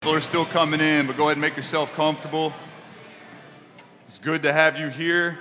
People are still coming in, but go ahead and make yourself comfortable. It's good to have you here.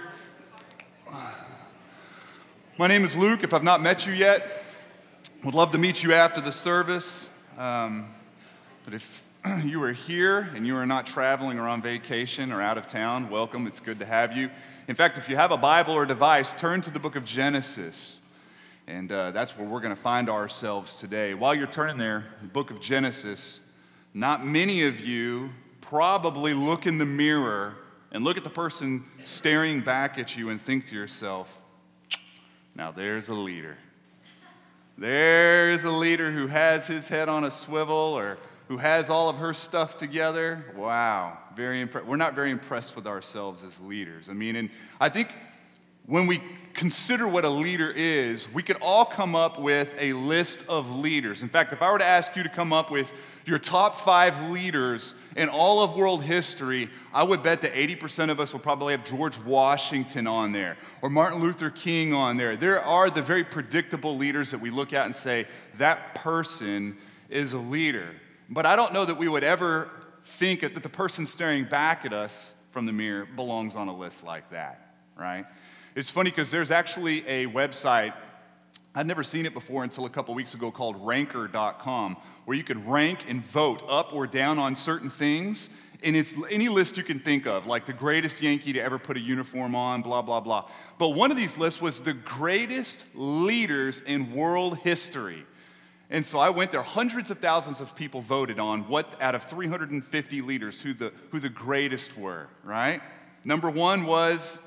My name is Luke. If I've not met you yet, would love to meet you after the service. But if you are here and you are not traveling or on vacation or out of town, welcome. It's good to have you. In fact, if you have a Bible or device, turn to the book of Genesis. And that's where we're going to find ourselves today. While you're turning there, the book of Genesis, not many of you probably look in the mirror and look at the person staring back at you and think to yourself, now there's a leader. There's a leader who has his head on a swivel or who has all of her stuff together. Wow, we're not very impressed with ourselves as leaders. And I think when we consider what a leader is, we could all come up with a list of leaders. In fact, if I were to ask you to come up with your top 5 leaders in all of world history, I would bet that 80% of us will probably have George Washington on there or Martin Luther King on there. There are the very predictable leaders that we look at and say, that person is a leader. But I don't know that we would ever think that the person staring back at us from the mirror belongs on a list like that, right? It's funny because there's actually a website, I'd never seen it before until a couple weeks ago, called Ranker.com, where you could rank and vote up or down on certain things, and it's any list you can think of, like the greatest Yankee to ever put a uniform on, blah, blah, blah. But one of these lists was the greatest leaders in world history. And so I went there, hundreds of thousands of people voted on what out of 350 leaders, who the greatest were, right? Number 1 was...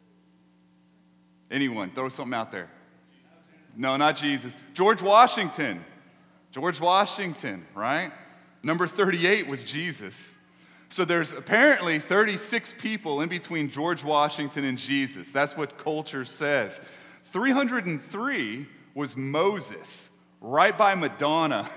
anyone, throw something out there. No, not Jesus. George Washington. George Washington, right? Number 38 was Jesus. So there's apparently 36 people in between George Washington and Jesus. That's what culture says. 303 was Moses, right by Madonna.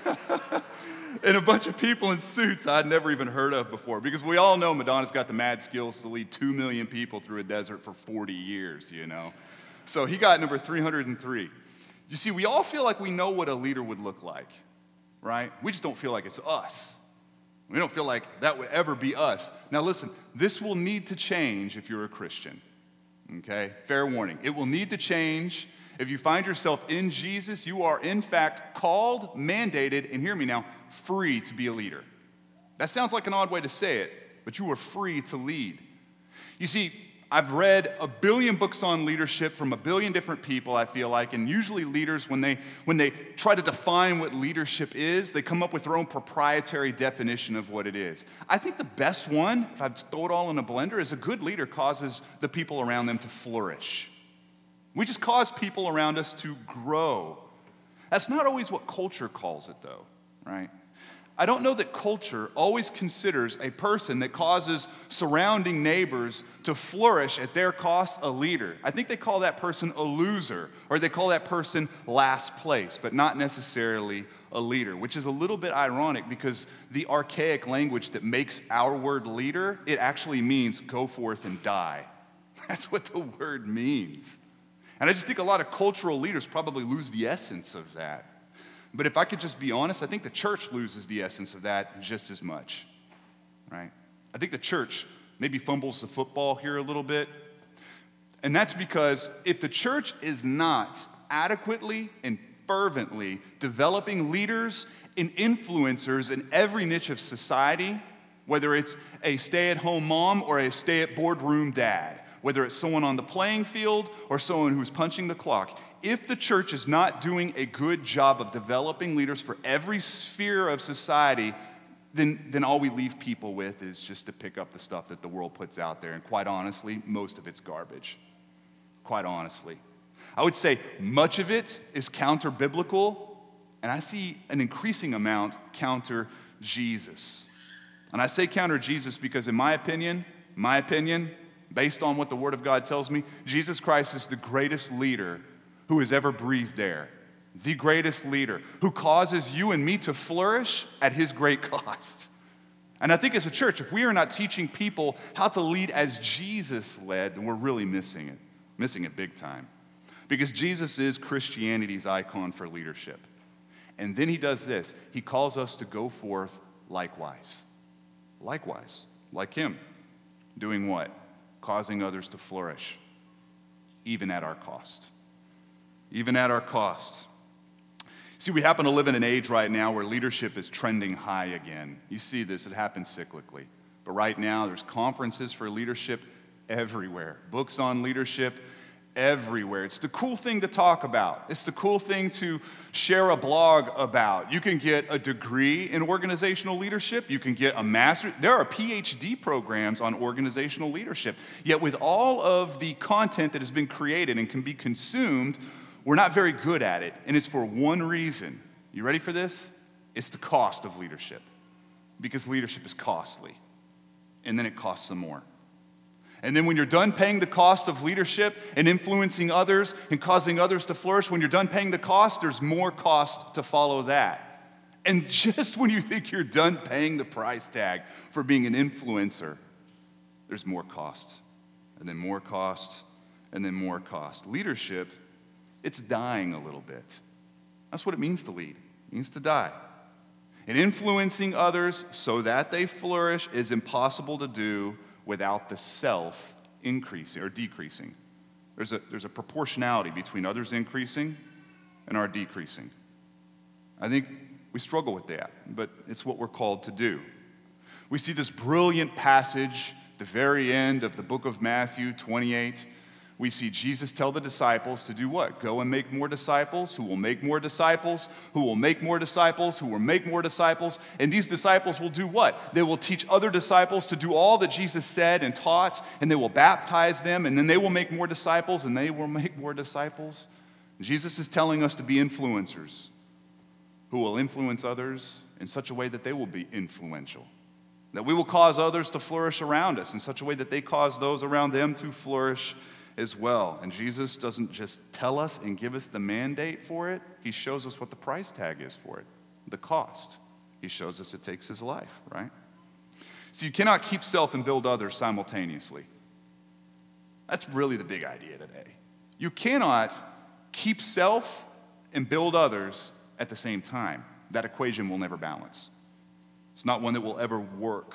And a bunch of people in suits I'd never even heard of before. Because we all know Madonna's got the mad skills to lead 2 million people through a desert for 40 years, you know. So he got number 303. You see, we all feel like we know what a leader would look like, right? We just don't feel like it's us. We don't feel like that would ever be us. Now listen, this will need to change if you're a Christian, okay? Fair warning. It will need to change. If you find yourself in Jesus, you are in fact called, mandated, and hear me now, free to be a leader. That sounds like an odd way to say it, but you are free to lead. You see, I've read a billion books on leadership from a billion different people, I feel like, and usually leaders, when they try to define what leadership is, they come up with their own proprietary definition of what it is. I think the best one, if I throw it all in a blender, is a good leader causes the people around them to flourish. We just cause people around us to grow. That's not always what culture calls it, though, right? I don't know that culture always considers a person that causes surrounding neighbors to flourish at their cost a leader. I think they call that person a loser, or they call that person last place, but not necessarily a leader, which is a little bit ironic because the archaic language that makes our word leader, it actually means go forth and die. That's what the word means. And I just think a lot of cultural leaders probably lose the essence of that. But if I could just be honest, I think the church loses the essence of that just as much, right? I think the church maybe fumbles the football here a little bit. And that's because if the church is not adequately and fervently developing leaders and influencers in every niche of society, whether it's a stay-at-home mom or a stay-at-boardroom dad, whether it's someone on the playing field or someone who's punching the clock, if the church is not doing a good job of developing leaders for every sphere of society, then all we leave people with is just to pick up the stuff that the world puts out there. And quite honestly, most of it's garbage. Quite honestly. I would say much of it is counter-biblical, and I see an increasing amount counter-Jesus. And I say counter-Jesus because in my opinion, based on what the Word of God tells me, Jesus Christ is the greatest leader who has ever breathed air. The greatest leader who causes you and me to flourish at his great cost. And I think as a church, if we are not teaching people how to lead as Jesus led, then we're really missing it big time. Because Jesus is Christianity's icon for leadership. And then he does this. He calls us to go forth likewise. Likewise, like him. Doing what? Causing others to flourish, even at our cost. Even at our cost. See, we happen to live in an age right now where leadership is trending high again. You see this, it happens cyclically. But right now, there's conferences for leadership everywhere. Books on leadership everywhere. It's the cool thing to talk about. It's the cool thing to share a blog about. You can get a degree in organizational leadership. You can get a master. There are PhD programs on organizational leadership. Yet with all of the content that has been created and can be consumed, we're not very good at it. And it's for one reason. You ready for this? It's the cost of leadership. Because leadership is costly. And then it costs some more. And then when you're done paying the cost of leadership and influencing others and causing others to flourish, when you're done paying the cost, there's more cost to follow that. And just when you think you're done paying the price tag for being an influencer, there's more cost, and then more cost, and then more cost. Leadership, it's dying a little bit. That's what it means to lead. It means to die. And influencing others so that they flourish is impossible to do without the self increasing or decreasing. There's a proportionality between others increasing and our decreasing. I think we struggle with that, but it's what we're called to do. We see this brilliant passage, the very end of the book of Matthew 28. We see Jesus tell the disciples to do what? Go and make more disciples, who will make more disciples, who will make more disciples, who will make more disciples. And these disciples will do what? They will teach other disciples to do all that Jesus said and taught, and they will baptize them, and then they will make more disciples, and they will make more disciples. Jesus is telling us to be influencers who will influence others in such a way that they will be influential. That we will cause others to flourish around us in such a way that they cause those around them to flourish as well. And Jesus doesn't just tell us and give us the mandate for it. He shows us what the price tag is for it, the cost. He shows us it takes his life, right? So you cannot keep self and build others simultaneously. That's really the big idea today. You cannot keep self and build others at the same time. That equation will never balance. It's not one that will ever work.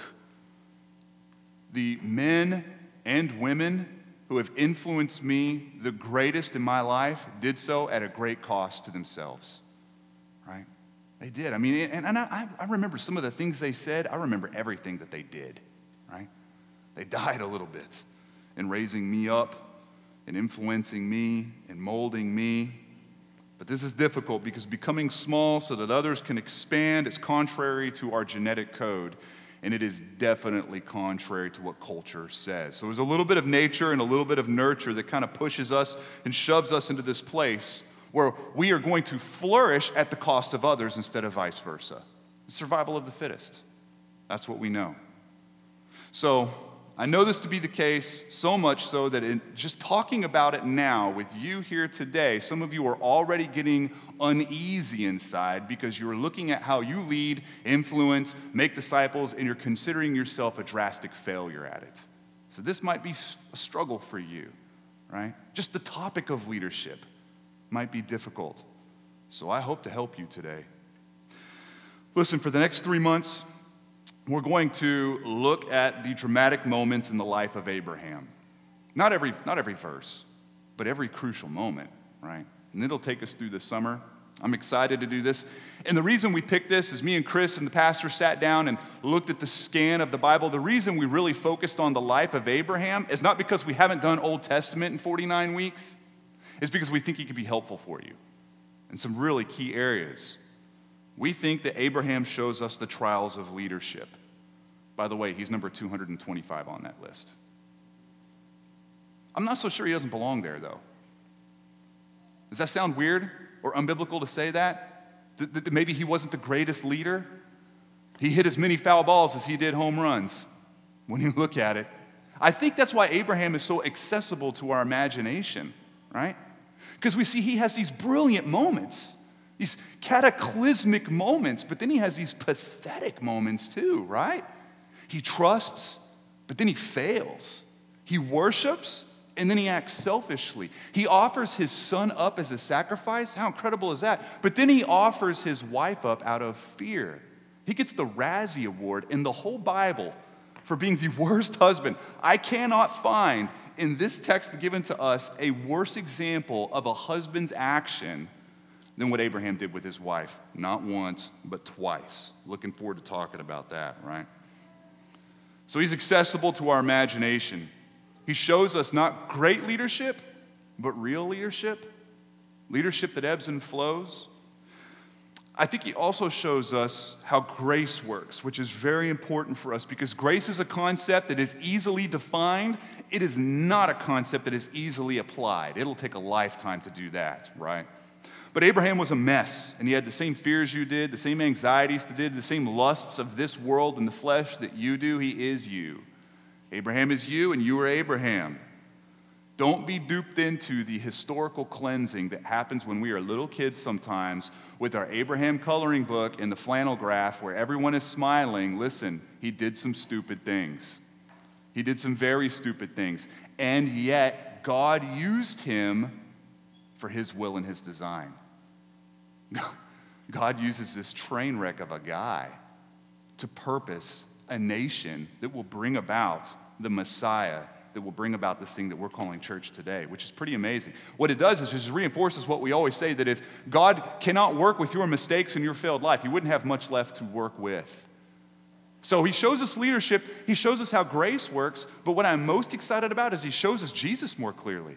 The men and women who have influenced me the greatest in my life did so at a great cost to themselves, right? They did. I mean, and I remember some of the things they said. I remember everything that they did, right? They died a little bit in raising me up and influencing me and molding me. But this is difficult because becoming small so that others can expand is contrary to our genetic code. And it is definitely contrary to what culture says. So there's a little bit of nature and a little bit of nurture that kind of pushes us and shoves us into this place where we are going to flourish at the cost of others instead of vice versa. Survival of the fittest. That's what we know. So I know this to be the case, so much so that in just talking about it now with you here today, some of you are already getting uneasy inside because you're looking at how you lead, influence, make disciples, and you're considering yourself a drastic failure at it. So this might be a struggle for you, right? Just the topic of leadership might be difficult. So I hope to help you today. Listen, for the next 3 months, we're going to look at the dramatic moments in the life of Abraham. Not every verse, but every crucial moment, right? And it'll take us through the summer. I'm excited to do this. And the reason we picked this is me and Chris and the pastor sat down and looked at the scan of the Bible. The reason we really focused on the life of Abraham is not because we haven't done Old Testament in 49 weeks. It's because we think he could be helpful for you in some really key areas. We think that Abraham shows us the trials of leadership. By the way, he's number 225 on that list. I'm not so sure he doesn't belong there, though. Does that sound weird or unbiblical to say that? That maybe he wasn't the greatest leader? He hit as many foul balls as he did home runs when you look at it. I think that's why Abraham is so accessible to our imagination, right? Because we see he has these brilliant moments. These cataclysmic moments, but then he has these pathetic moments too, right? He trusts, but then he fails. He worships, and then he acts selfishly. He offers his son up as a sacrifice. How incredible is that? But then he offers his wife up out of fear. He gets the Razzie Award in the whole Bible for being the worst husband. I cannot find in this text given to us a worse example of a husband's action than what Abraham did with his wife. Not once, but twice. Looking forward to talking about that, right? So he's accessible to our imagination. He shows us not great leadership, but real leadership. Leadership that ebbs and flows. I think he also shows us how grace works, which is very important for us because grace is a concept that is easily defined. It is not a concept that is easily applied. It'll take a lifetime to do that, right? But Abraham was a mess, and he had the same fears you did, the same anxieties you did, the same lusts of this world and the flesh that you do. He is you. Abraham is you, and you are Abraham. Don't be duped into the historical cleansing that happens when we are little kids sometimes with our Abraham coloring book and the flannel graph where everyone is smiling. Listen, he did some stupid things. He did some very stupid things. And yet, God used him for his will and his design. God uses this train wreck of a guy to purpose a nation that will bring about the Messiah, that will bring about this thing that we're calling church today, which is pretty amazing. What it does is just reinforces what we always say, that if God cannot work with your mistakes and your failed life, he wouldn't have much left to work with. So he shows us leadership, he shows us how grace works, but what I'm most excited about is he shows us Jesus more clearly.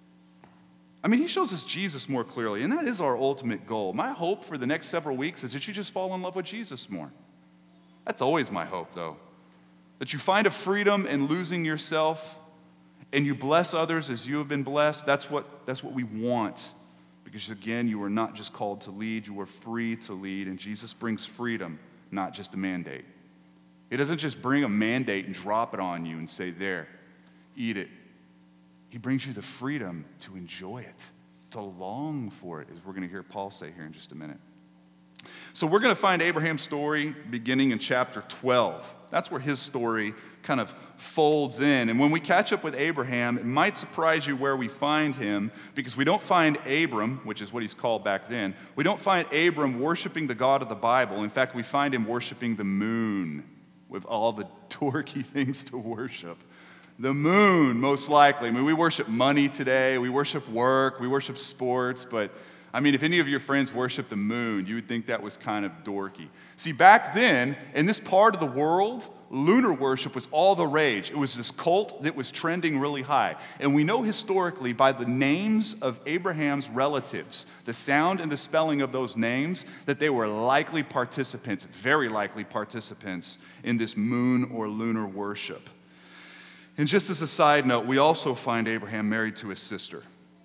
I mean, he shows us Jesus more clearly, and that is our ultimate goal. My hope for the next several weeks is that you just fall in love with Jesus more. That's always my hope, though. That you find a freedom in losing yourself and you bless others as you have been blessed. That's what we want. Because again, you are not just called to lead, you are free to lead. And Jesus brings freedom, not just a mandate. He doesn't just bring a mandate and drop it on you and say, there, eat it. He brings you the freedom to enjoy it, to long for it, as we're going to hear Paul say here in just a minute. So we're going to find Abraham's story beginning in chapter 12. That's where his story kind of folds in. And when we catch up with Abraham, it might surprise you where we find him, because we don't find Abram, which is what he's called back then, we don't find Abram worshiping the God of the Bible. In fact, we find him worshiping the moon with all the dorky things to worship. The moon, most likely. I mean, we worship money today, we worship work, we worship sports, but I mean, if any of your friends worship the moon, you would think that was kind of dorky. See, back then, in this part of the world, lunar worship was all the rage. It was this cult that was trending really high. And we know historically by the names of Abraham's relatives, the sound and the spelling of those names, that they were likely participants, very likely participants in this moon or lunar worship. And just as a side note, we also find Abraham married to his sister,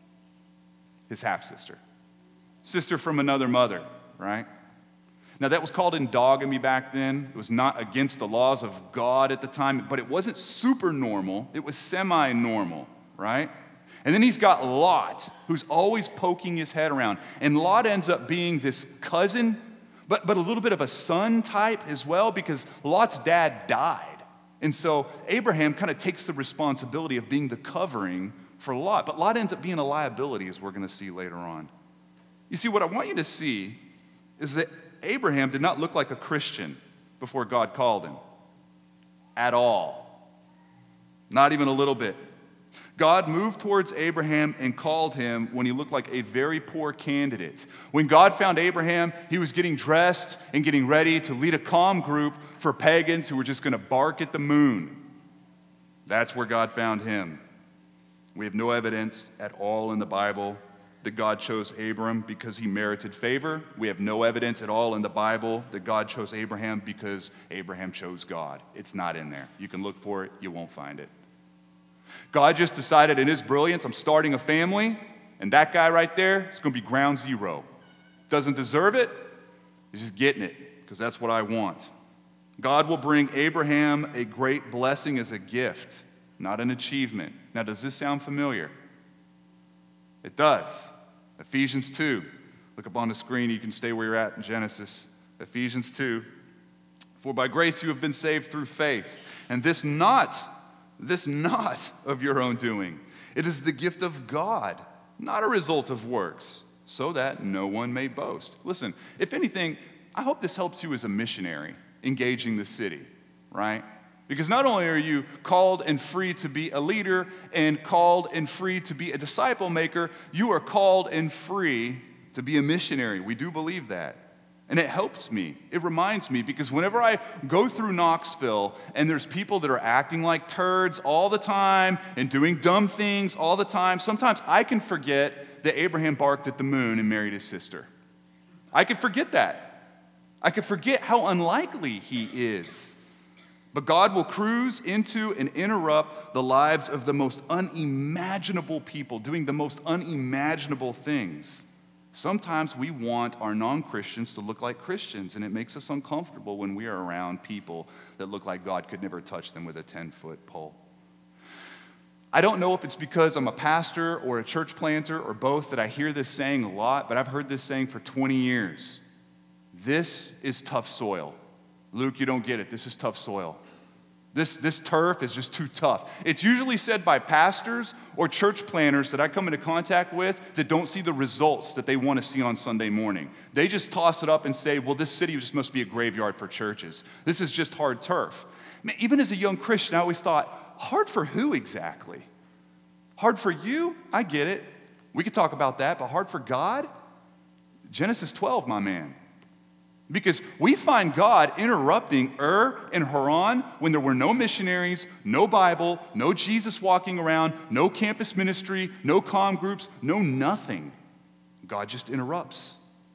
his half-sister. Sister from another mother, right? Now, that was called endogamy back then. It was not against the laws of God at the time, but it wasn't super normal. It was semi-normal, right? And then he's got Lot, who's always poking his head around. And Lot ends up being this cousin, but a little bit of a son type as well, because Lot's dad died. And so Abraham kind of takes the responsibility of being the covering for Lot. But Lot ends up being a liability, as we're going to see later on. You see, what I want you to see is that Abraham did not look like a Christian before God called him. At all. Not even a little bit. God moved towards Abraham and called him when he looked like a very poor candidate. When God found Abraham, he was getting dressed and getting ready to lead a comm group for pagans who were just going to bark at the moon. That's where God found him. We have no evidence at all in the Bible that God chose Abram because he merited favor. We have no evidence at all in the Bible that God chose Abraham because Abraham chose God. It's not in there. You can look for it, you won't find it. God just decided in his brilliance, I'm starting a family, and that guy right there is going to be ground zero. Doesn't deserve it, he's just getting it, because that's what I want. God will bring Abraham a great blessing as a gift, not an achievement. Now, does this sound familiar? It does. Ephesians 2. Look up on the screen. You can stay where you're at in Genesis. Ephesians 2. For by grace you have been saved through faith, and this not of your own doing. It is the gift of God, not a result of works, so that no one may boast. Listen, if anything, I hope this helps you as a missionary engaging the city, right? Because not only are you called and free to be a leader and called and free to be a disciple maker, you are called and free to be a missionary. We do believe that. And it helps me. It reminds me, because whenever I go through Knoxville and there's people that are acting like turds all the time and doing dumb things all the time, sometimes I can forget that Abraham barked at the moon and married his sister. I can forget that. I can forget how unlikely he is. But God will cruise into and interrupt the lives of the most unimaginable people, doing the most unimaginable things. Sometimes we want our non-Christians to look like Christians, and it makes us uncomfortable when we are around people that look like God could never touch them with a 10-foot pole. I don't know if it's because I'm a pastor or a church planter or both that I hear this saying a lot, but I've heard this saying for 20 years. This is tough soil. Luke, you don't get it. This is tough soil. This turf is just too tough. It's usually said by pastors or church planners that I come into contact with that don't see the results that they want to see on Sunday morning. They just toss it up and say, well, this city just must be a graveyard for churches. This is just hard turf. Man, even as a young Christian, I always thought, hard for who exactly? Hard for you? I get it. We could talk about that, but hard for God? Genesis 12, my man. Because we find God interrupting and Haran when there were no missionaries, no Bible, no Jesus walking around, no campus ministry, no comm groups, no nothing. God just interrupts.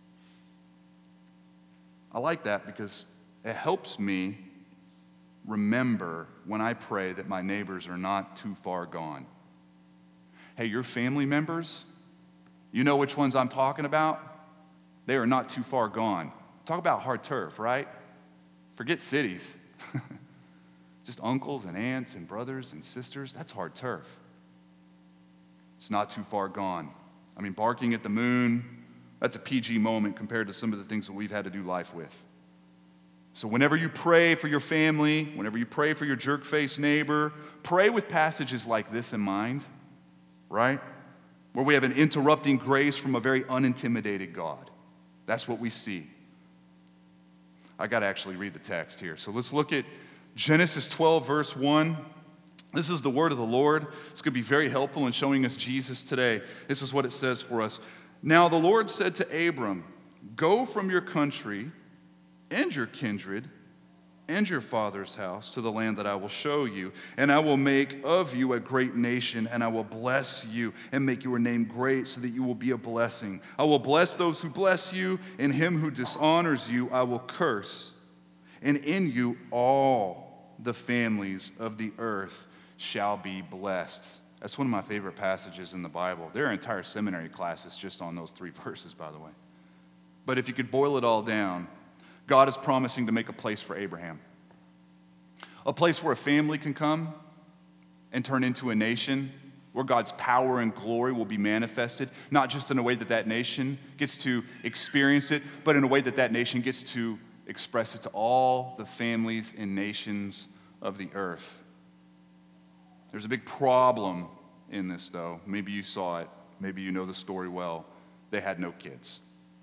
I like that because it helps me remember when I pray that my neighbors are not too far gone. Hey, your family members, you know which ones I'm talking about? They are not too far gone. Talk about hard turf, right? Forget cities. Just uncles and aunts and brothers and sisters, that's hard turf. It's not too far gone. I mean, barking at the moon, that's a PG moment compared to some of the things that we've had to do life with. So whenever you pray for your family, whenever you pray for your jerk-faced neighbor, pray with passages like this in mind, right? Where we have an interrupting grace from a very unintimidated God. That's what we see. I got to actually read the text here. So let's look at Genesis 12, verse 1. This is the word of the Lord. It's going to be very helpful in showing us Jesus today. This is what it says for us. Now the Lord said to Abram, go from your country and your kindred and your father's house to the land that I will show you, and I will make of you a great nation, and I will bless you and make your name great so that you will be a blessing. I will bless those who bless you, and him who dishonors you I will curse. And in you all the families of the earth shall be blessed. That's one of my favorite passages in the Bible. There are entire seminary classes just on those 3 verses, by the way. But if you could boil it all down, God is promising to make a place for Abraham. A place where a family can come and turn into a nation, where God's power and glory will be manifested, not just in a way that that nation gets to experience it, but in a way that that nation gets to express it to all the families and nations of the earth. There's a big problem in this, though. Maybe you saw it. Maybe you know the story well. They had no kids.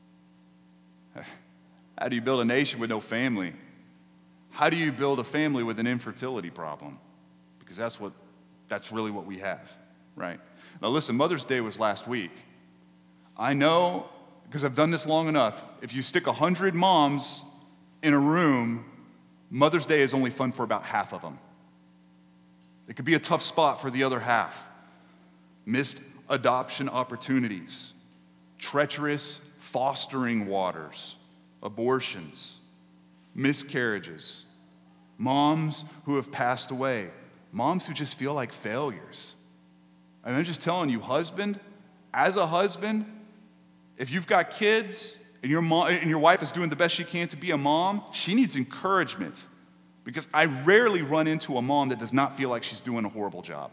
How do you build a nation with no family? How do you build a family with an infertility problem? Because that's really what we have, right? Now listen, Mother's Day was last week. I know, because I've done this long enough, if you stick 100 moms in a room, Mother's Day is only fun for about half of them. It could be a tough spot for the other half. Missed adoption opportunities, treacherous fostering waters, abortions, miscarriages, moms who have passed away, moms who just feel like failures. And I'm just telling you, husband, as a husband, if you've got kids and your wife is doing the best she can to be a mom, she needs encouragement. Because I rarely run into a mom that does not feel like she's doing a horrible job.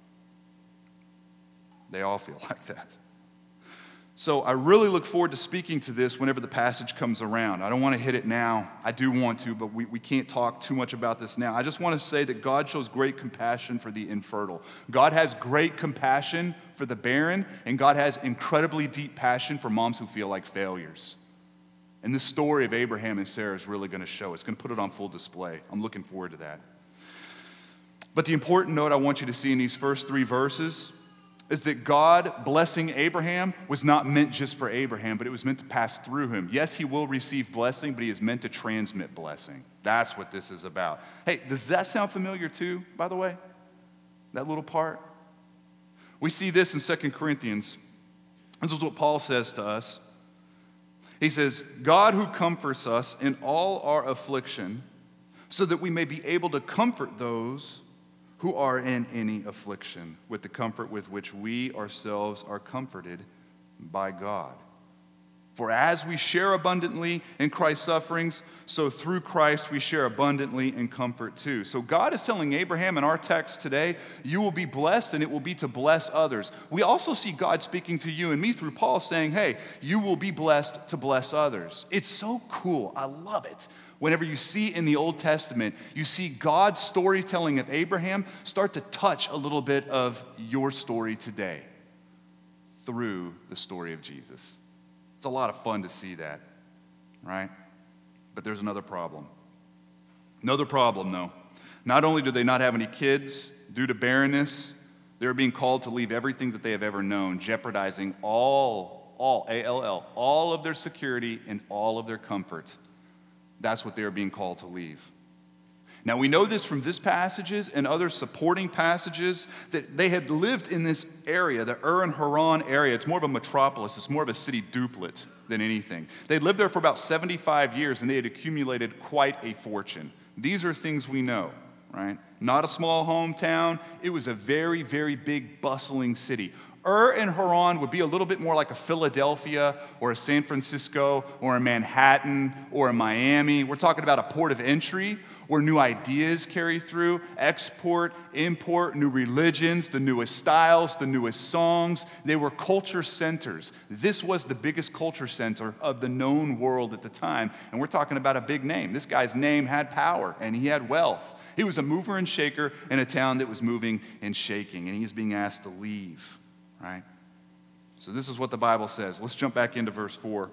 They all feel like that. So I really look forward to speaking to this whenever the passage comes around. I don't want to hit it now. I do want to, but we can't talk too much about this now. I just want to say that God shows great compassion for the infertile. God has great compassion for the barren, and God has incredibly deep passion for moms who feel like failures. And this story of Abraham and Sarah is really going to show. It's going to put it on full display. I'm looking forward to that. But the important note I want you to see in these first 3 verses is that God blessing Abraham was not meant just for Abraham, but it was meant to pass through him. Yes, he will receive blessing, but he is meant to transmit blessing. That's what this is about. Hey, does that sound familiar too, by the way? That little part? We see this in 2 Corinthians. This is what Paul says to us. He says, God who comforts us in all our affliction, so that we may be able to comfort those who are in any affliction with the comfort with which we ourselves are comforted by God. For as we share abundantly in Christ's sufferings, so through Christ we share abundantly in comfort too. So God is telling Abraham in our text today, you will be blessed and it will be to bless others. We also see God speaking to you and me through Paul saying, hey, you will be blessed to bless others. It's so cool. I love it. Whenever you see in the Old Testament, you see God's storytelling of Abraham start to touch a little bit of your story today through the story of Jesus. It's a lot of fun to see that, right? But there's another problem. Another problem, though. Not only do they not have any kids due to barrenness, they're being called to leave everything that they have ever known, jeopardizing all of their security and all of their comfort. That's what they're being called to leave. Now, we know this from this passages and other supporting passages that they had lived in this area, the Ur and Haran area. It's more of a metropolis. It's more of a city duplet than anything. They'd lived there for about 75 years, and they had accumulated quite a fortune. These are things we know, right? Not a small hometown. It was a very, very big, bustling city. Ur and Haran would be a little bit more like a Philadelphia or a San Francisco or a Manhattan or a Miami. We're talking about a port of entry where new ideas carry through, export, import, new religions, the newest styles, the newest songs. They were culture centers. This was the biggest culture center of the known world at the time. And we're talking about a big name. This guy's name had power and he had wealth. He was a mover and shaker in a town that was moving and shaking, and he's being asked to leave. Right? So this is what the Bible says. Let's jump back into verse 4.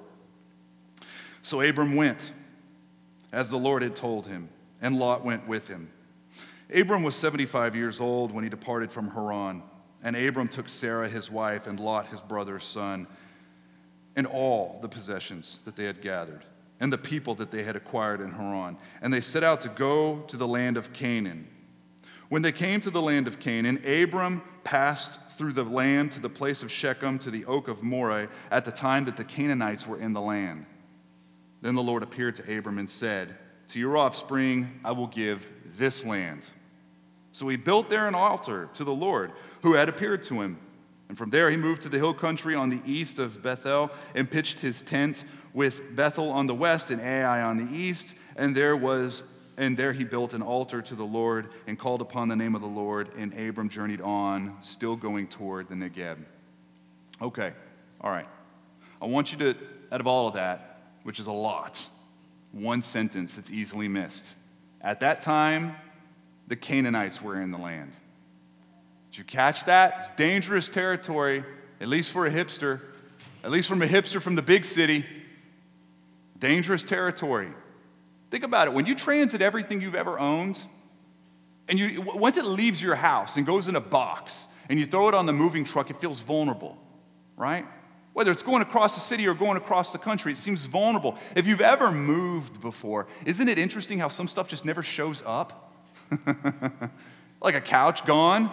So Abram went, as the Lord had told him, and Lot went with him. Abram was 75 years old when he departed from Haran, and Abram took Sarah his wife and Lot his brother's son, and all the possessions that they had gathered, and the people that they had acquired in Haran, and they set out to go to the land of Canaan. When they came to the land of Canaan, Abram passed through the land to the place of Shechem, to the oak of Moreh, at the time that the Canaanites were in the land. Then the Lord appeared to Abram and said, to your offspring I will give this land. So he built there an altar to the Lord, who had appeared to him. And from there he moved to the hill country on the east of Bethel, and pitched his tent with Bethel on the west and Ai on the east, and there he built an altar to the Lord and called upon the name of the Lord, and Abram journeyed on, still going toward the Negeb. Okay, all right. I want you to, out of all of that, which is a lot, one sentence that's easily missed. At that time, the Canaanites were in the land. Did you catch that? It's dangerous territory, at least for a hipster, at least from a hipster from the big city. Dangerous territory. Think about it. When you transit everything you've ever owned, and once it leaves your house and goes in a box, and you throw it on the moving truck, it feels vulnerable, right? Whether it's going across the city or going across the country, it seems vulnerable. If you've ever moved before, isn't it interesting how some stuff just never shows up? Like a couch gone.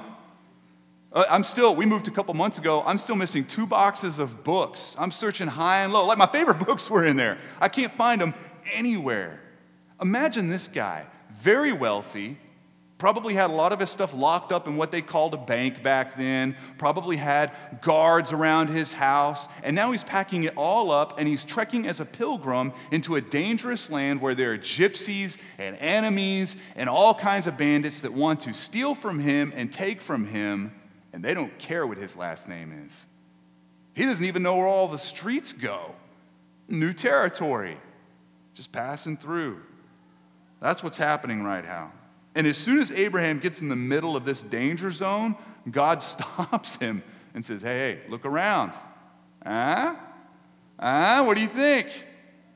We moved a couple months ago. I'm still missing 2 boxes of books. I'm searching high and low. Like my favorite books were in there. I can't find them anywhere. Imagine this guy, very wealthy, probably had a lot of his stuff locked up in what they called a bank back then, probably had guards around his house, and now he's packing it all up and he's trekking as a pilgrim into a dangerous land where there are gypsies and enemies and all kinds of bandits that want to steal from him and take from him, and they don't care what his last name is. He doesn't even know where all the streets go. New territory, just passing through. That's what's happening right now. And as soon as Abraham gets in the middle of this danger zone, God stops him and says, hey, look around. What do you think?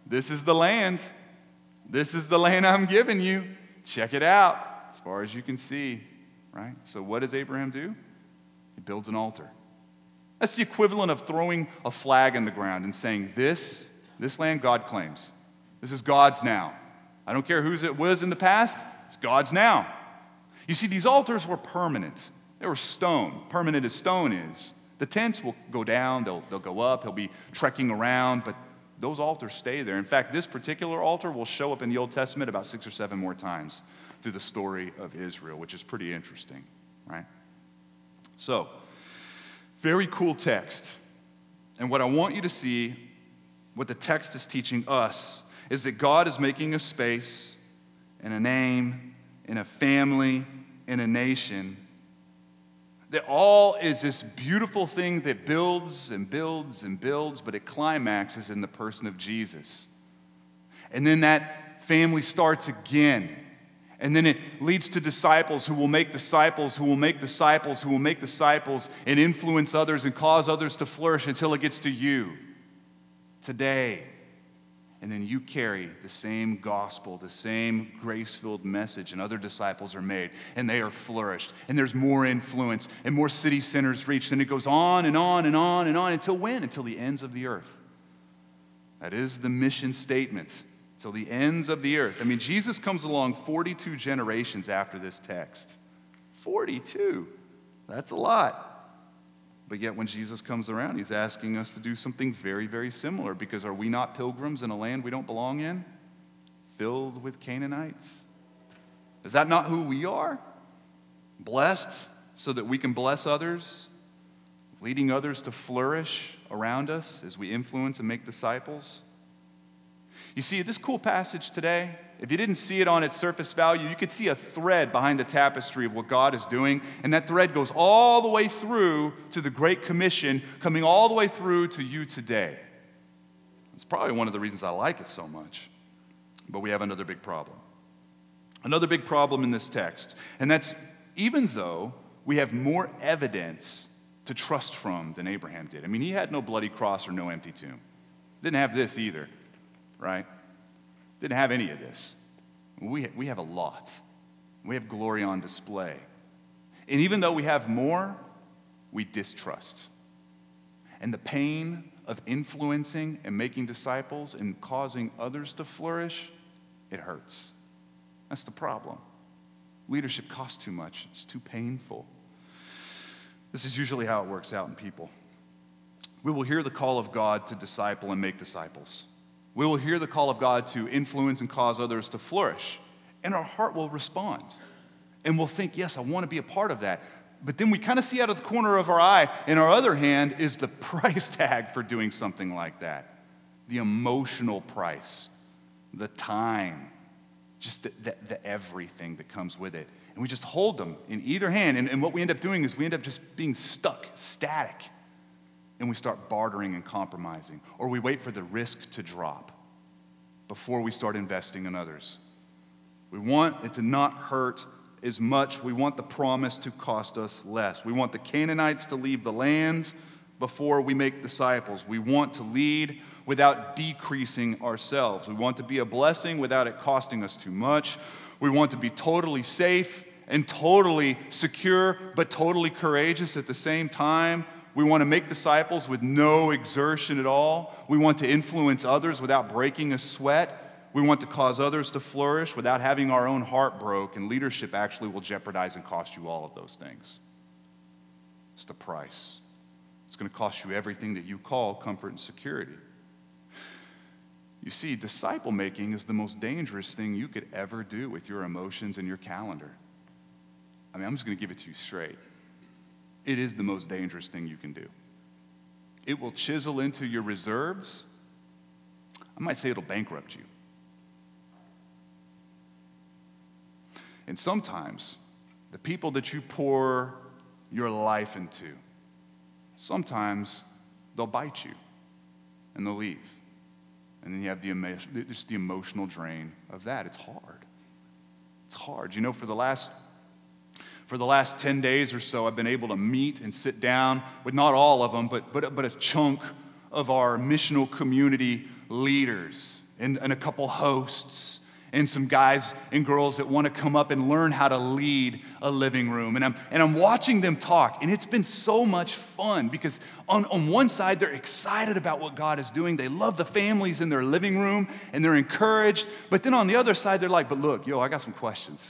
This is the land. This is the land I'm giving you. Check it out as far as you can see, right? So what does Abraham do? He builds an altar. That's the equivalent of throwing a flag in the ground and saying, this land God claims. This is God's now. I don't care whose it was in the past, it's God's now. You see, these altars were permanent. They were stone, permanent as stone is. The tents will go down, they'll go up, he'll be trekking around, but those altars stay there. In fact, this particular altar will show up in the Old Testament about 6 or 7 more times through the story of Israel, which is pretty interesting, right? So, very cool text. And what I want you to see, what the text is teaching us, is that God is making a space and a name and a family and a nation that all is this beautiful thing that builds and builds and builds, but it climaxes in the person of Jesus. And then that family starts again. And then it leads to disciples who will make disciples, who will make disciples, who will make disciples, and influence others and cause others to flourish until it gets to you today. And then you carry the same gospel, the same grace-filled message, and other disciples are made, and they are flourished, and there's more influence, and more city centers reached, and it goes on and on and on and on until when? Until the ends of the earth. That is the mission statement, till the ends of the earth. I mean, Jesus comes along 42 generations after this text. 42. That's a lot. But yet when Jesus comes around, he's asking us to do something very, very similar, because are we not pilgrims in a land we don't belong in, filled with Canaanites? Is that not who we are? Blessed so that we can bless others, leading others to flourish around us as we influence and make disciples? You see, this cool passage today, if you didn't see it on its surface value, you could see a thread behind the tapestry of what God is doing, and that thread goes all the way through to the Great Commission, coming all the way through to you today. It's probably one of the reasons I like it so much. But we have another big problem. Another big problem in this text, and that's even though we have more evidence to trust from than Abraham did. I mean, he had no bloody cross or no empty tomb. Didn't have this either. Right? Didn't have any of this. We have a lot. We have glory on display. And even though we have more, we distrust. And the pain of influencing and making disciples and causing others to flourish, it hurts. That's the problem. Leadership costs too much. It's too painful. This is usually how it works out in people. We will hear the call of God to disciple and make disciples. We will hear the call of God to influence and cause others to flourish, and our heart will respond. And we'll think, yes, I want to be a part of that. But then we kind of see out of the corner of our eye, and our other hand is the price tag for doing something like that. The emotional price, the time, just the everything that comes with it. And we just hold them in either hand, and what we end up doing is we end up just being stuck, static. And we start bartering and compromising. Or we wait for the risk to drop before we start investing in others. We want it to not hurt as much. We want the promise to cost us less. We want the Canaanites to leave the land before we make disciples. We want to lead without decreasing ourselves. We want to be a blessing without it costing us too much. We want to be totally safe and totally secure, but totally courageous at the same time. We want to make disciples with no exertion at all. We want to influence others without breaking a sweat. We want to cause others to flourish without having our own heart broke, and leadership actually will jeopardize and cost you all of those things. It's the price. It's going to cost you everything that you call comfort and security. You see, disciple making is the most dangerous thing you could ever do with your emotions and your calendar. I mean, I'm just going to give it to you straight. It is the most dangerous thing you can do. It will chisel into your reserves. I might say it'll bankrupt you. And sometimes, the people that you pour your life into, sometimes they'll bite you and they'll leave. And then you have just the emotional drain of that. It's hard. It's hard. You know, for the last 10 days or so, I've been able to meet and sit down with not all of them, but a chunk of our missional community leaders. and a couple hosts and some guys and girls that want to come up and learn how to lead a living room. And I'm watching them talk, and it's been so much fun because on one side, they're excited about what God is doing. They love the families in their living room, and they're encouraged. But then on the other side, they're like, but look, I got some questions.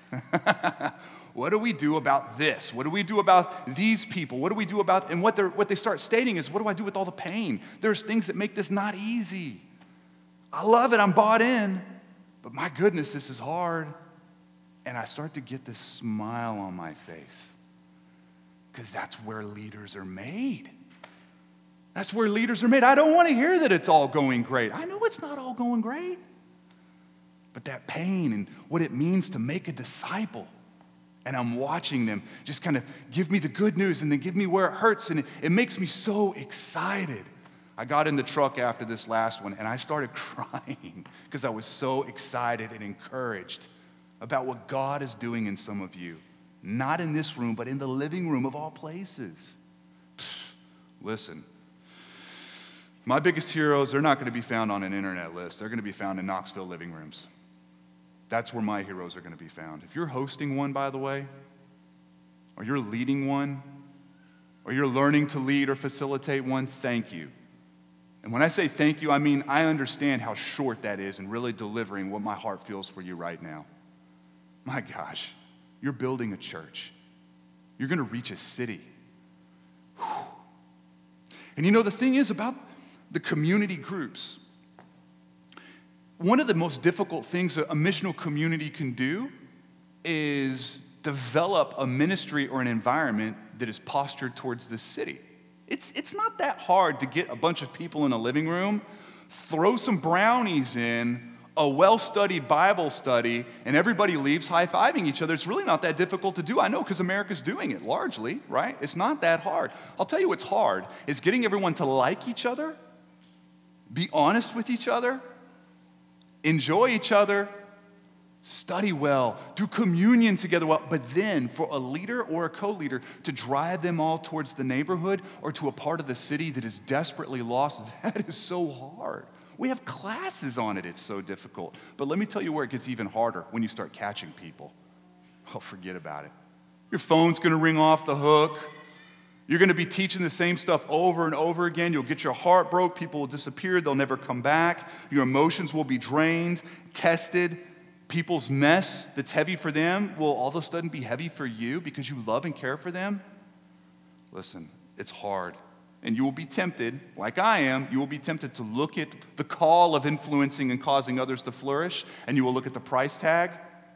What do we do about this? What do we do about these people? What do we do about, and what they start stating is, what do I do with all the pain? There's things that make this not easy. I love it, I'm bought in. But my goodness, this is hard. And I start to get this smile on my face because that's where leaders are made. That's where leaders are made. I don't want to hear that it's all going great. I know it's not all going great. But that pain and what it means to make a disciple, and I'm watching them just kind of give me the good news and then give me where it hurts, and it makes me so excited. I got in the truck after this last one, and I started crying because I was so excited and encouraged about what God is doing in some of you. Not in this room, but in the living room of all places. Listen, my biggest heroes, they're not going to be found on an internet list. They're going to be found in Knoxville living rooms. That's where my heroes are going to be found. If you're hosting one, by the way, or you're leading one, or you're learning to lead or facilitate one, thank you. And when I say thank you, I mean I understand how short that is in really delivering what my heart feels for you right now. My gosh, you're building a church. You're going to reach a city. Whew. And the thing is about the community groups, one of the most difficult things that a missional community can do is develop a ministry or an environment that is postured towards the city. It's not that hard to get a bunch of people in a living room, throw some brownies in, a well-studied Bible study, and everybody leaves high-fiving each other. It's really not that difficult to do. I know because America's doing it largely, right? It's not that hard. I'll tell you what's hard is getting everyone to like each other, be honest with each other, enjoy each other, study well, do communion together well, but then for a leader or a co-leader to drive them all towards the neighborhood or to a part of the city that is desperately lost, that is so hard. We have classes on it, it's so difficult. But let me tell you where it gets even harder, when you start catching people. Oh, forget about it. Your phone's gonna ring off the hook. You're gonna be teaching the same stuff over and over again. You'll get your heart broke, people will disappear, they'll never come back. Your emotions will be drained, tested. People's mess that's heavy for them will all of a sudden be heavy for you because you love and care for them. Listen, it's hard. And you will be tempted, like I am, you will be tempted to look at the call of influencing and causing others to flourish, and you will look at the price tag,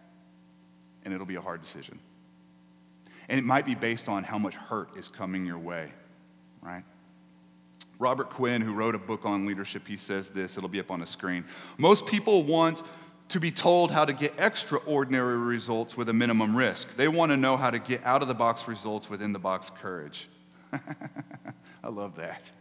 and it'll be a hard decision. And it might be based on how much hurt is coming your way, right? Robert Quinn, who wrote a book on leadership, he says this, it'll be up on the screen. Most people want to be told how to get extraordinary results with a minimum risk. They want to know how to get out-of-the-box results with in-the-box courage. I love that.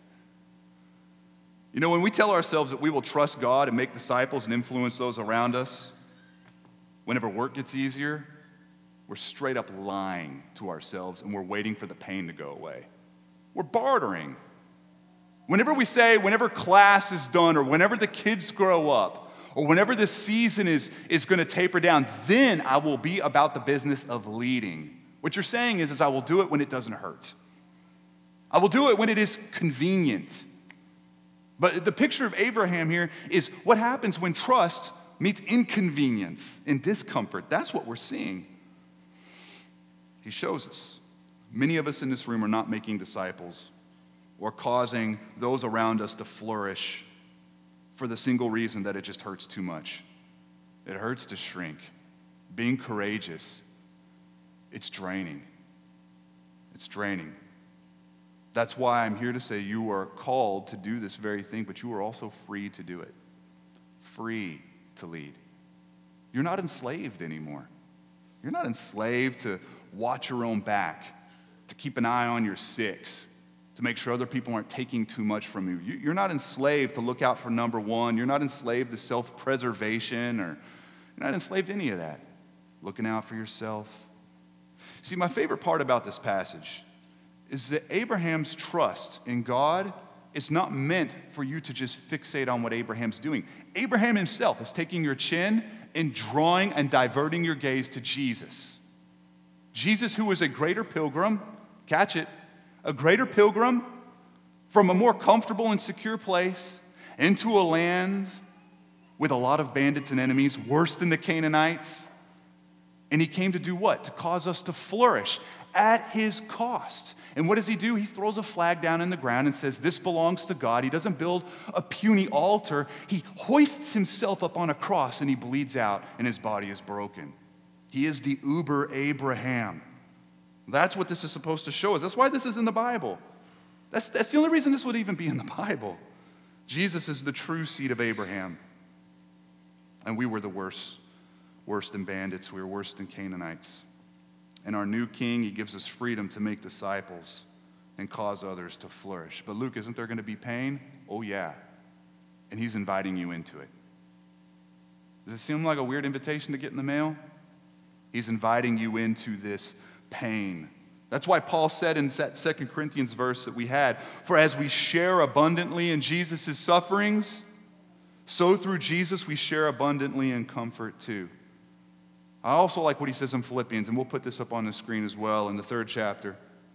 When we tell ourselves that we will trust God and make disciples and influence those around us, whenever work gets easier, we're straight up lying to ourselves and we're waiting for the pain to go away. We're bartering. Whenever we say, whenever class is done or whenever the kids grow up, or whenever this season is going to taper down, then I will be about the business of leading. What you're saying is I will do it when it doesn't hurt. I will do it when it is convenient. But the picture of Abraham here is what happens when trust meets inconvenience and discomfort. That's what we're seeing. He shows us. Many of us in this room are not making disciples or causing those around us to flourish for the single reason that it just hurts too much. It hurts to shrink. Being courageous, it's draining. It's draining. That's why I'm here to say you are called to do this very thing, but you are also free to do it. Free to lead. You're not enslaved anymore. You're not enslaved to watch your own back, to keep an eye on your six, to make sure other people aren't taking too much from you. You're not enslaved to look out for number one. You're not enslaved to self-preservation, or you're not enslaved to any of that. Looking out for yourself. See, my favorite part about this passage is that Abraham's trust in God is not meant for you to just fixate on what Abraham's doing. Abraham himself is taking your chin and drawing and diverting your gaze to Jesus. Jesus, who was a greater pilgrim, catch it, a greater pilgrim from a more comfortable and secure place into a land with a lot of bandits and enemies, worse than the Canaanites. And he came to do what? To cause us to flourish at his cost. And what does he do? He throws a flag down in the ground and says, this belongs to God. He doesn't build a puny altar. He hoists himself up on a cross and he bleeds out and his body is broken. He is the Uber Abraham. That's what this is supposed to show us. That's why this is in the Bible. That's the only reason this would even be in the Bible. Jesus is the true seed of Abraham. And we were the worst than bandits. We were worse than Canaanites. And our new king, he gives us freedom to make disciples and cause others to flourish. But Luke, isn't there going to be pain? Oh, yeah. And he's inviting you into it. Does it seem like a weird invitation to get in the mail? He's inviting you into this pain. That's why Paul said in that 2 Corinthians verse that we had, for as we share abundantly in Jesus' sufferings, so through Jesus we share abundantly in comfort too. I also like what he says in Philippians, and we'll put this up on the screen as well in the 3rd chapter.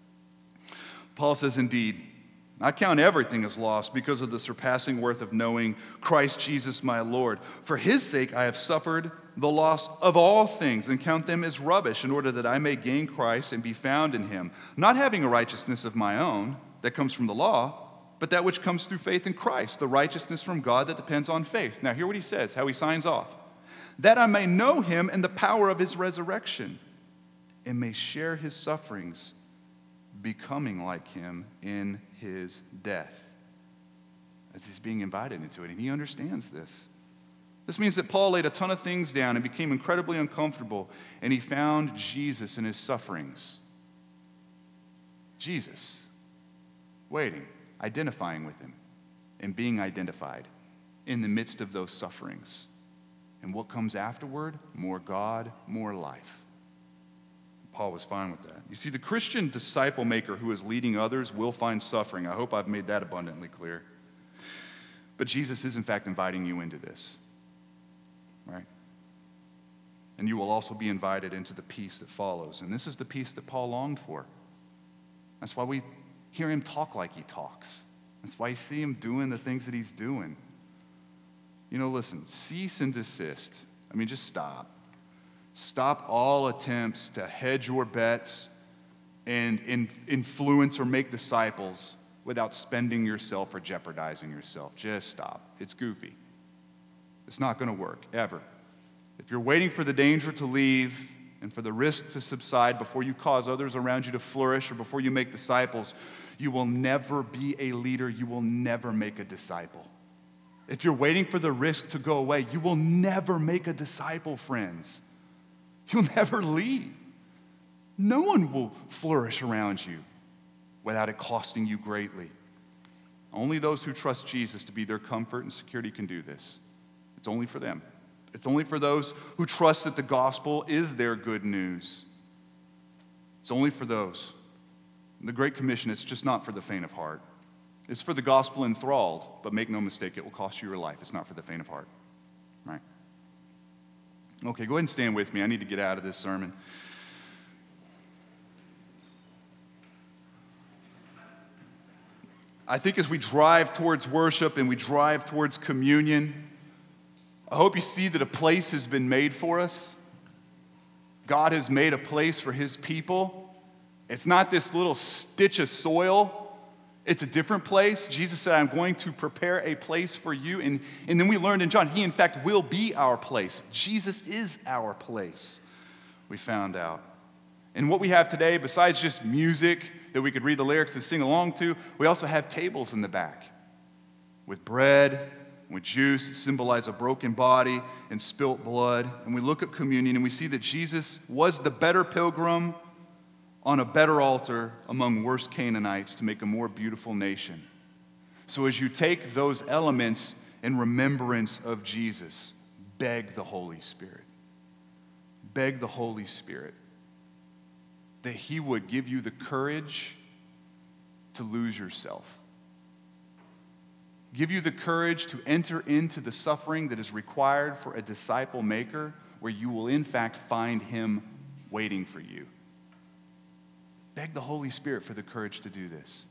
Paul says, indeed, I count everything as loss because of the surpassing worth of knowing Christ Jesus my Lord. For his sake I have suffered the loss of all things and count them as rubbish in order that I may gain Christ and be found in him, not having a righteousness of my own that comes from the law, but that which comes through faith in Christ, the righteousness from God that depends on faith. Now hear what he says, how he signs off. That I may know him and the power of his resurrection and may share his sufferings, becoming like him in his death. As he's being invited into it, and he understands this. This means that Paul laid a ton of things down and became incredibly uncomfortable, and he found Jesus in his sufferings. Jesus, waiting, identifying with him, and being identified in the midst of those sufferings. And what comes afterward? More God, more life. Paul was fine with that. You see, the Christian disciple maker who is leading others will find suffering. I hope I've made that abundantly clear. But Jesus is, in fact, inviting you into this. Right? And you will also be invited into the peace that follows. And this is the peace that Paul longed for. That's why we hear him talk like he talks. That's why you see him doing the things that he's doing. You know, listen, cease and desist. I mean, just stop. Stop all attempts to hedge your bets and influence or make disciples without spending yourself or jeopardizing yourself. Just stop. It's goofy. It's not going to work, ever. If you're waiting for the danger to leave and for the risk to subside before you cause others around you to flourish or before you make disciples, you will never be a leader. You will never make a disciple. If you're waiting for the risk to go away, you will never make a disciple, friends. You'll never lead. No one will flourish around you without it costing you greatly. Only those who trust Jesus to be their comfort and security can do this. It's only for them. It's only for those who trust that the gospel is their good news. It's only for those. The Great Commission, it's just not for the faint of heart. It's for the gospel enthralled, but make no mistake, it will cost you your life. It's not for the faint of heart. Right? Okay, go ahead and stand with me. I need to get out of this sermon. I think as we drive towards worship and we drive towards communion, I hope you see that a place has been made for us. God has made a place for his people. It's not this little stitch of soil. It's a different place. Jesus said, I'm going to prepare a place for you. And then we learned in John, he in fact will be our place. Jesus is our place, we found out. And what we have today, besides just music that we could read the lyrics and sing along to, we also have tables in the back with bread, with juice that symbolize a broken body and spilt blood. And we look at communion and we see that Jesus was the better pilgrim on a better altar among worse Canaanites to make a more beautiful nation. So as you take those elements in remembrance of Jesus, beg the Holy Spirit. Beg the Holy Spirit that he would give you the courage to lose yourself, give you the courage to enter into the suffering that is required for a disciple maker, where you will in fact find him waiting for you. Beg the Holy Spirit for the courage to do this.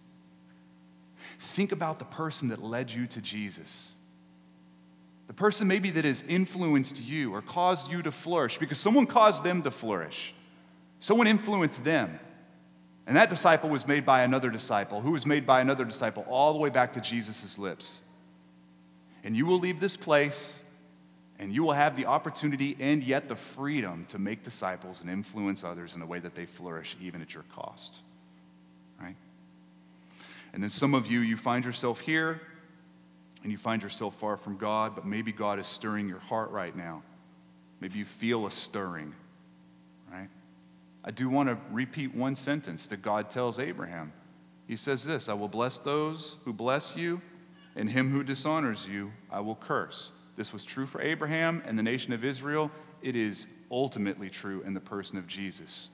Think about the person that led you to Jesus. The person maybe that has influenced you or caused you to flourish, because someone caused them to flourish. Someone influenced them. And that disciple was made by another disciple, who was made by another disciple, all the way back to Jesus' lips. And you will leave this place, and you will have the opportunity and yet the freedom to make disciples and influence others in a way that they flourish, even at your cost. Right? And then some of you, you find yourself here, and you find yourself far from God, but maybe God is stirring your heart right now. Maybe you feel a stirring, right? I do want to repeat one sentence that God tells Abraham. He says this, I will bless those who bless you, and him who dishonors you, I will curse. This was true for Abraham and the nation of Israel. It is ultimately true in the person of Jesus.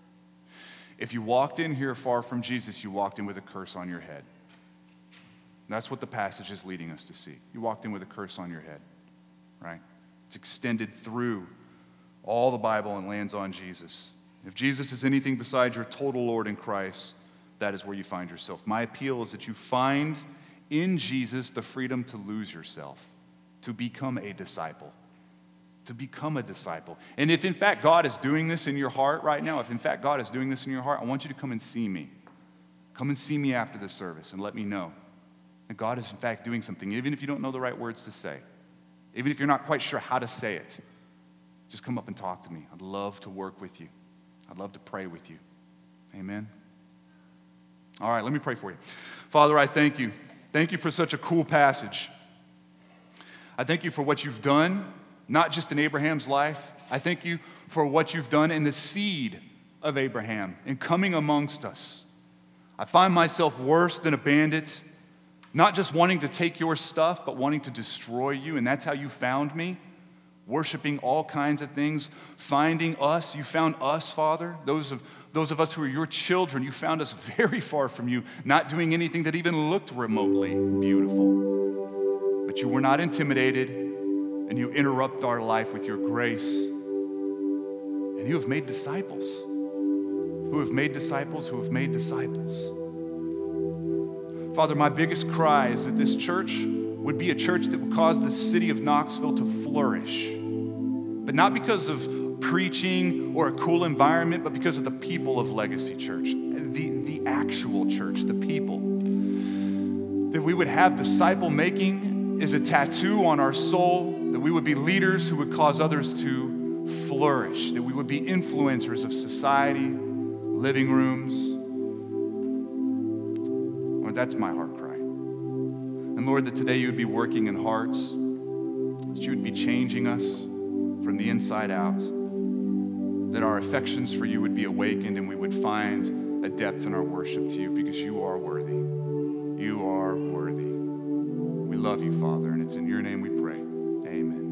If you walked in here far from Jesus, you walked in with a curse on your head. That's what the passage is leading us to see. You walked in with a curse on your head, right? It's extended through all the Bible and lands on Jesus. If Jesus is anything besides your total Lord in Christ, that is where you find yourself. My appeal is that you find in Jesus the freedom to lose yourself, to become a disciple. To become a disciple. And if in fact God is doing this in your heart right now, if in fact God is doing this in your heart, I want you to come and see me. Come and see me after the service and let me know that God is in fact doing something, even if you don't know the right words to say, even if you're not quite sure how to say it. Just come up and talk to me. I'd love to work with you. I'd love to pray with you. Amen. All right, let me pray for you. Father, I thank you. Thank you for such a cool passage. I thank you for what you've done, not just in Abraham's life. I thank you for what you've done in the seed of Abraham in coming amongst us. I find myself worse than a bandit, not just wanting to take your stuff, but wanting to destroy you, and that's how you found me. Worshiping all kinds of things, finding us. You found us, Father. Those of us who are your children, you found us very far from you, not doing anything that even looked remotely beautiful. But you were not intimidated, and you interrupt our life with your grace. And you have made disciples, who have made disciples, who have made disciples. Father, my biggest cry is that this church would be a church that would cause the city of Knoxville to flourish. But not because of preaching or a cool environment, but because of the people of Legacy Church, the actual church, the people. That we would have disciple making as a tattoo on our soul, that we would be leaders who would cause others to flourish, that we would be influencers of society, living rooms. Lord, that's my heart cry. And Lord, that today you would be working in hearts, that you would be changing us from the inside out, that our affections for you would be awakened and we would find a depth in our worship to you because you are worthy. You are worthy. We love you, Father, and it's in your name we pray. Amen.